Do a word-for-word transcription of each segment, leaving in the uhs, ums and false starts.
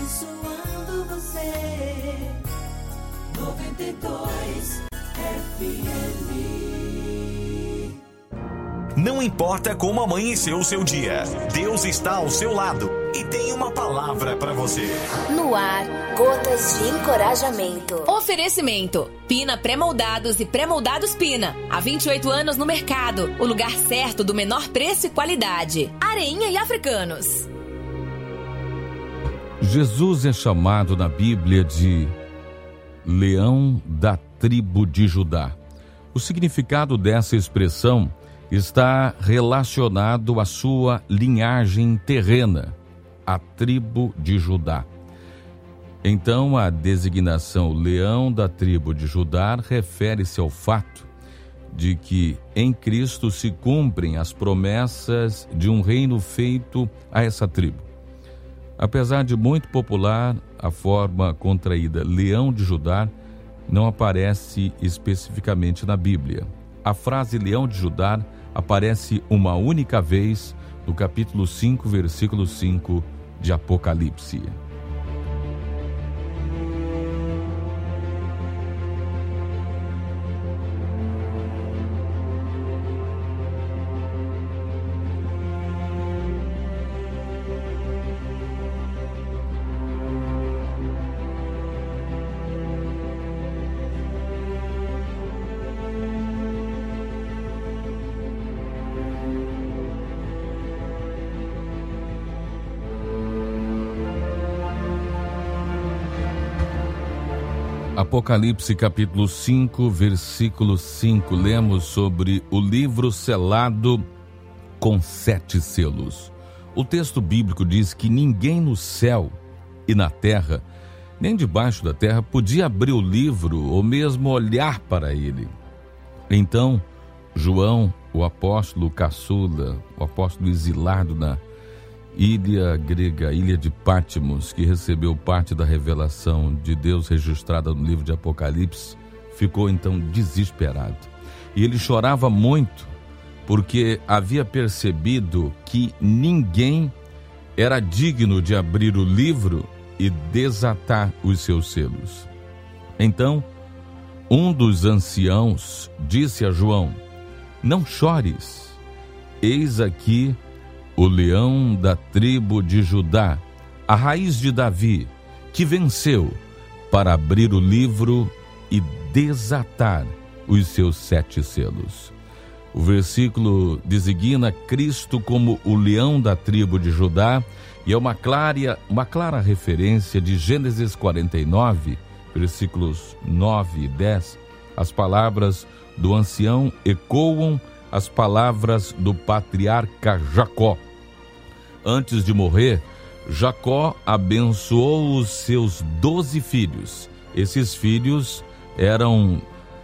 abençoando você. noventa e dois F M. Não importa como amanheceu o seu dia, Deus está ao seu lado e tem uma palavra para você. No ar, gotas de encorajamento. Oferecimento: Pina Pré-Moldados e Pré-Moldados Pina. Há vinte e oito anos no mercado. O lugar certo do menor preço e qualidade. Areinha e Africanos. Jesus é chamado na Bíblia de Leão da tribo de Judá. O significado dessa expressão está relacionado à sua linhagem terrena, a tribo de Judá. Então, a designação Leão da tribo de Judá refere-se ao fato de que em Cristo se cumprem as promessas de um reino feito a essa tribo. Apesar de muito popular, a forma contraída Leão de Judá não aparece especificamente na Bíblia. A frase Leão de Judá aparece uma única vez no capítulo cinco, versículo cinco de Apocalipse. Apocalipse capítulo cinco, versículo cinco, lemos sobre o livro selado com sete selos. O texto bíblico diz que ninguém no céu e na terra, nem debaixo da terra, podia abrir o livro ou mesmo olhar para ele. Então, João, o apóstolo caçula, o apóstolo exilado na ilha grega, ilha de Patmos, que recebeu parte da revelação de Deus registrada no livro de Apocalipse, ficou então desesperado. E ele chorava muito, porque havia percebido que ninguém era digno de abrir o livro e desatar os seus selos. Então, um dos anciãos disse a João: "Não chores, eis aqui o leão da tribo de Judá, a raiz de Davi, que venceu para abrir o livro e desatar os seus sete selos." O versículo designa Cristo como o leão da tribo de Judá e é uma clara, uma clara referência de Gênesis quarenta e nove, versículos nove e dez. As palavras do ancião ecoam as palavras do patriarca Jacó. Antes de morrer, Jacó abençoou os seus doze filhos. Esses filhos eram,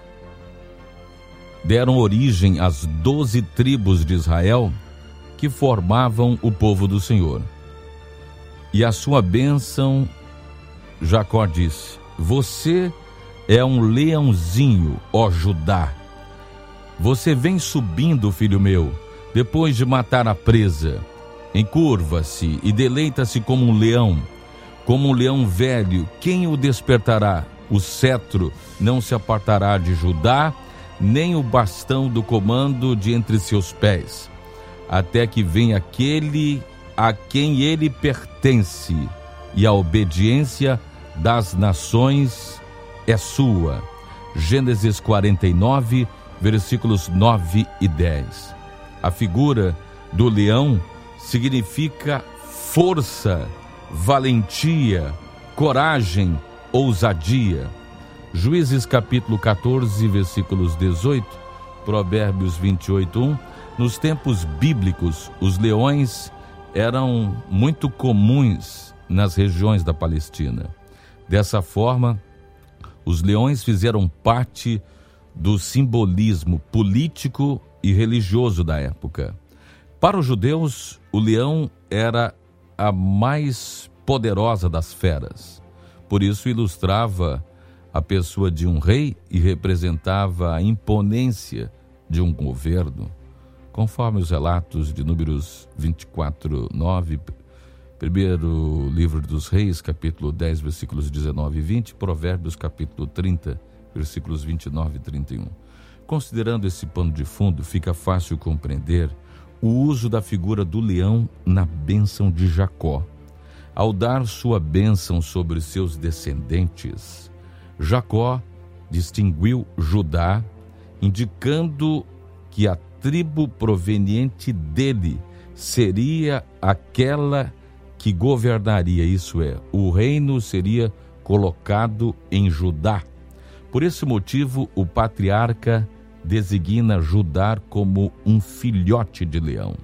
deram origem às doze tribos de Israel que formavam o povo do Senhor. E a sua bênção, Jacó disse: "Você é um leãozinho, ó Judá. Você vem subindo, filho meu, depois de matar a presa. Encurva-se e deleita-se como um leão, como um leão velho. Quem o despertará? O cetro não se apartará de Judá, nem o bastão do comando de entre seus pés, até que venha aquele a quem ele pertence, e a obediência das nações é sua." Gênesis quarenta e nove, versículos nove e dez. A figura do leão significa força, valentia, coragem, ousadia. Juízes capítulo catorze, versículos dezoito, Provérbios vinte e oito, um. Nos tempos bíblicos, os leões eram muito comuns nas regiões da Palestina. Dessa forma, os leões fizeram parte do simbolismo político e religioso da época. Para os judeus, o leão era a mais poderosa das feras. Por isso ilustrava a pessoa de um rei e representava a imponência de um governo. Conforme os relatos de Números vinte e quatro, nove, Primeiro livro dos Reis, capítulo dez, versículos dezenove e vinte, Provérbios, capítulo trinta, versículos vinte e nove e trinta e um. Considerando esse pano de fundo, fica fácil compreender o uso da figura do leão na bênção de Jacó. Ao dar sua bênção sobre seus descendentes, Jacó distinguiu Judá, indicando que a tribo proveniente dele seria aquela que governaria, isso é, o reino seria colocado em Judá. Por esse motivo, o patriarca designa Judá como um filhote de leão.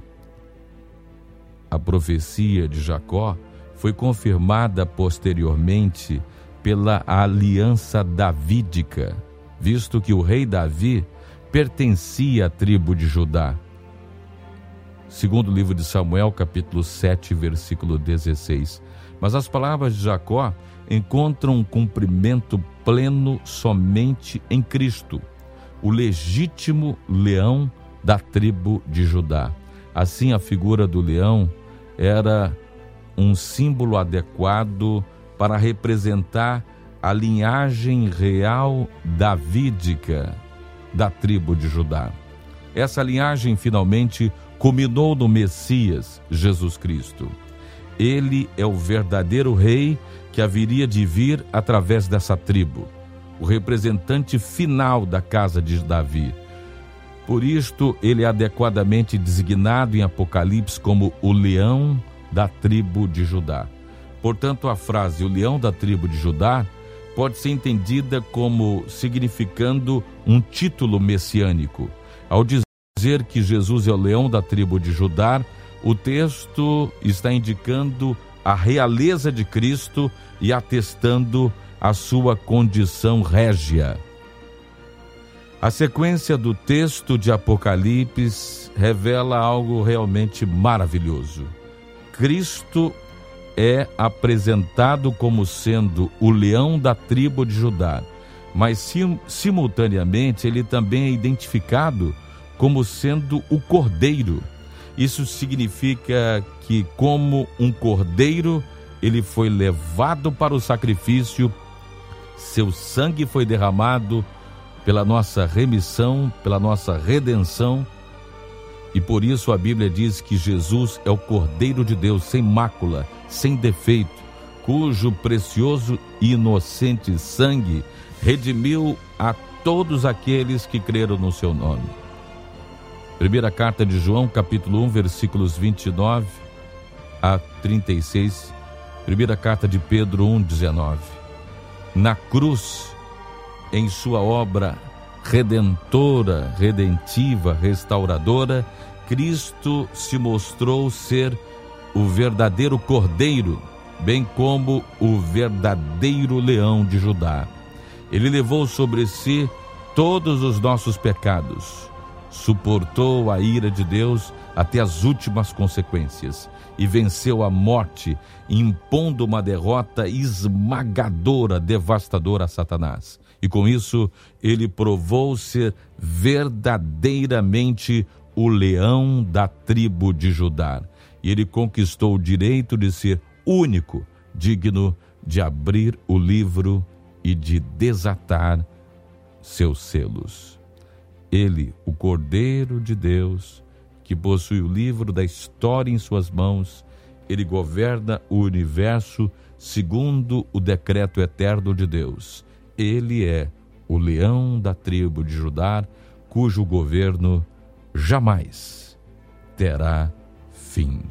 A profecia de Jacó foi confirmada posteriormente pela aliança davídica, visto que o rei Davi pertencia à tribo de Judá. Segundo o livro de Samuel, capítulo sete, versículo dezesseis. Mas as palavras de Jacó encontram um cumprimento pleno somente em Cristo, o legítimo leão da tribo de Judá. Assim, a figura do leão era um símbolo adequado para representar a linhagem real davídica da tribo de Judá. Essa linhagem finalmente culminou no Messias, Jesus Cristo. Ele é o verdadeiro rei que haveria de vir através dessa tribo, o representante final da casa de Davi. Por isto, ele é adequadamente designado em Apocalipse como o leão da tribo de Judá. Portanto, a frase, o leão da tribo de Judá, pode ser entendida como significando um título messiânico. Ao dizer que Jesus é o leão da tribo de Judá, o texto está indicando a realeza de Cristo e atestando a sua condição régia. A sequência do texto de Apocalipse revela algo realmente maravilhoso. Cristo é apresentado como sendo o leão da tribo de Judá, mas sim, simultaneamente ele também é identificado como sendo o cordeiro. Isso significa que, como um cordeiro, ele foi levado para o sacrifício, seu sangue foi derramado pela nossa remissão, pela nossa redenção, e por isso a Bíblia diz que Jesus é o Cordeiro de Deus, sem mácula, sem defeito, cujo precioso e inocente sangue redimiu a todos aqueles que creram no seu nome. Primeira carta de João, capítulo um, versículos vinte e nove a trinta e seis. Primeira carta de Pedro um, dezenove. Na cruz, em sua obra redentora, redentiva, restauradora, Cristo se mostrou ser o verdadeiro Cordeiro, bem como o verdadeiro leão de Judá. Ele levou sobre si todos os nossos pecados, suportou a ira de Deus até as últimas consequências e venceu a morte, impondo uma derrota esmagadora, devastadora a Satanás. E com isso, ele provou ser verdadeiramente o leão da tribo de Judá. E ele conquistou o direito de ser único, digno de abrir o livro e de desatar seus selos. Ele, o Cordeiro de Deus, que possui o livro da história em suas mãos, ele governa o universo segundo o decreto eterno de Deus. Ele é o leão da tribo de Judá, cujo governo jamais terá fim.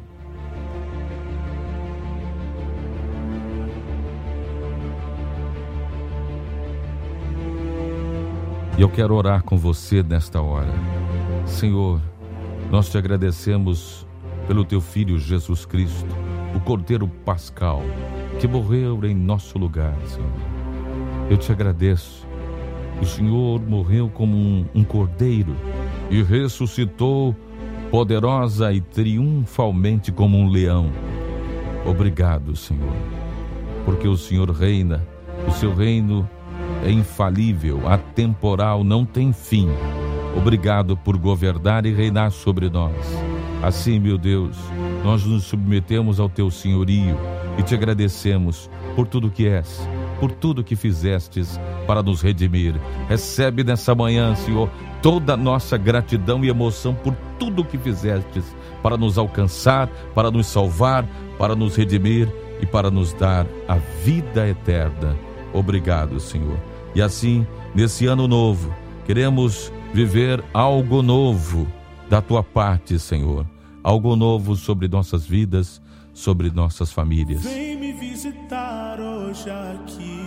E eu quero orar com você nesta hora. Senhor, nós te agradecemos pelo teu Filho Jesus Cristo, o Cordeiro Pascal, que morreu em nosso lugar, Senhor. Eu te agradeço. O Senhor morreu como um, um cordeiro e ressuscitou poderosa e triunfalmente como um leão. Obrigado, Senhor, porque o Senhor reina, o seu reino é infalível, atemporal, não tem fim. Obrigado por governar e reinar sobre nós. Assim, meu Deus, nós nos submetemos ao teu senhorio e te agradecemos por tudo que és, por tudo que fizestes para nos redimir. Recebe nessa manhã, Senhor, toda a nossa gratidão e emoção por tudo que fizestes para nos alcançar, para nos salvar, para nos redimir e para nos dar a vida eterna. Obrigado, Senhor. E assim, nesse ano novo, queremos viver algo novo da tua parte, Senhor. Algo novo sobre nossas vidas, sobre nossas famílias. Vem me visitar hoje aqui.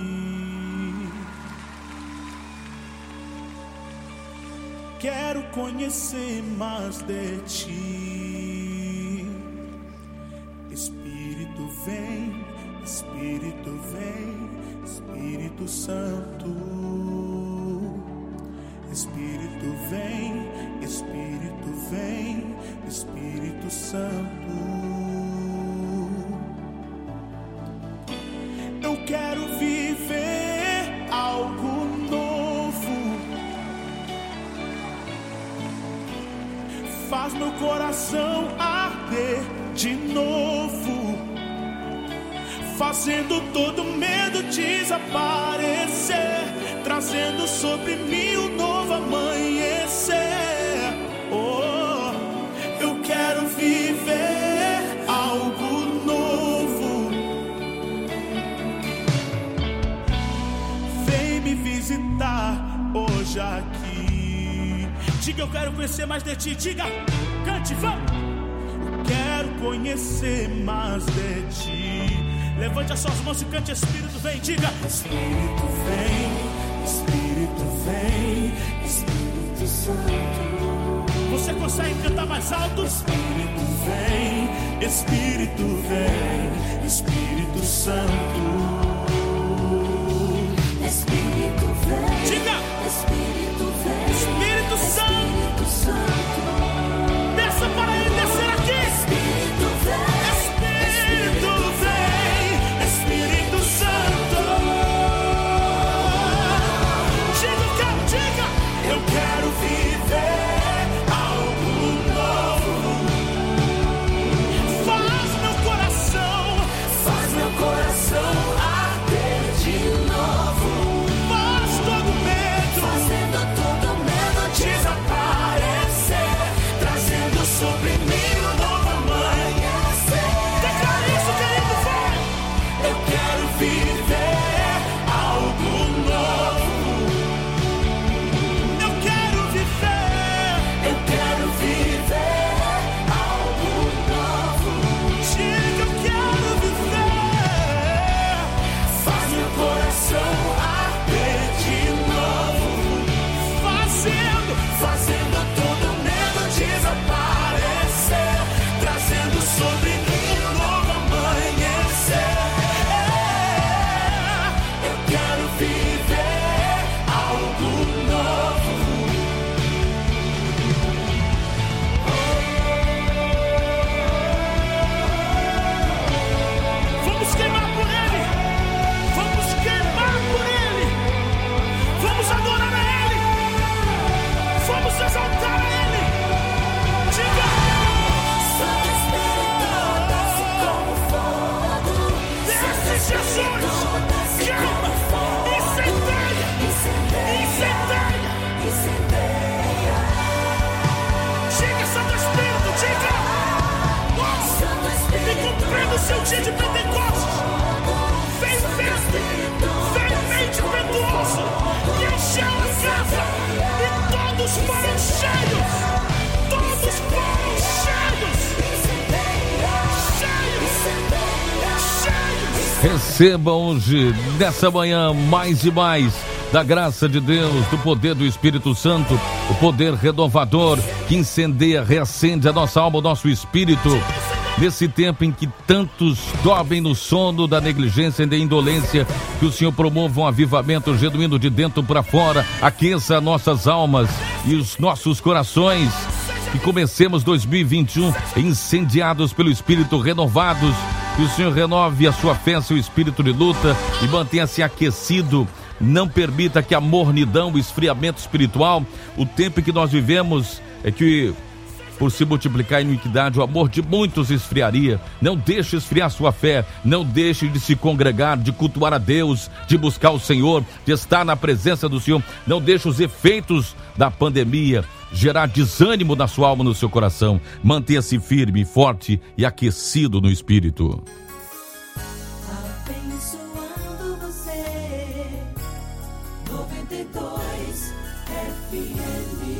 Quero conhecer mais de ti. Espírito vem, Espírito vem, Espírito Santo. Espírito vem, Espírito vem, Espírito Santo. Eu quero viver algo novo. Faz meu coração arder de novo, fazendo todo medo desaparecer, trazendo sobre mim um novo amanhecer. Oh, eu quero viver algo novo. Vem me visitar hoje aqui. Diga, eu quero conhecer mais de ti. Diga, cante, vamos. Eu quero conhecer mais de ti. Levante as suas mãos e cante. Espírito vem, diga. Espírito vem, Espírito vem, Espírito Santo. Você consegue cantar mais alto? Espírito vem, Espírito vem, Espírito Santo. Espírito vem, diga. Espírito vem, Espírito Santo. Espírito Santo. Desça para ele descer aqui. Espírito vem, Espírito vem, Espírito Santo. Diga, quero, diga. Eu quero viver algo novo. Faz meu coração, faz meu coração arder de novo. Faz todo medo, fazendo todo medo desaparecer, trazendo sobre mim um novo amanhecer. Declara isso, querido, vai. Eu quero viver algo novo. Eu quero viver, eu quero viver algo novo. Diga, eu quero viver. Faz meu coração arder de novo, fazendo, fazendo todo medo desaparecer, trazendo sobre mim um novo amanhecer. Eu quero viver algo novo. Vamos queimar por ele, vamos queimar por ele, vamos adorar a ele, vamos exaltar a ele. Diga. Santo Espírito, desce como fogo. Desce, Jesus. Queima, incendeia, incendeia, incendeia. Diga, Santo Espírito, diga. Santo Espírito, e cumprindo o seu dia de Pentecostes, vem vento, vem vento impetuoso, e encheu a casa, e todos foram cheios, todos foram cheios, cheios, cheios. Receba hoje, nessa manhã, mais e mais da graça de Deus, do poder do Espírito Santo, o poder renovador que incendeia, reacende a nossa alma, o nosso espírito. Nesse tempo em que tantos dormem no sono da negligência e da indolência, que o Senhor promova um avivamento genuíno de dentro para fora, aqueça nossas almas e os nossos corações, e comecemos dois mil e vinte e um incendiados pelo Espírito, renovados, que o Senhor renove a sua fé, seu espírito de luta e mantenha-se aquecido. Não permita que a mornidão, o esfriamento espiritual, o tempo em que nós vivemos, é que por se multiplicar a iniquidade, o amor de muitos esfriaria. Não deixe esfriar sua fé, não deixe de se congregar, de cultuar a Deus, de buscar o Senhor, de estar na presença do Senhor. Não deixe os efeitos da pandemia gerar desânimo na sua alma, no seu coração. Mantenha-se firme, forte e aquecido no espírito. Abençoando você, noventa e dois F M.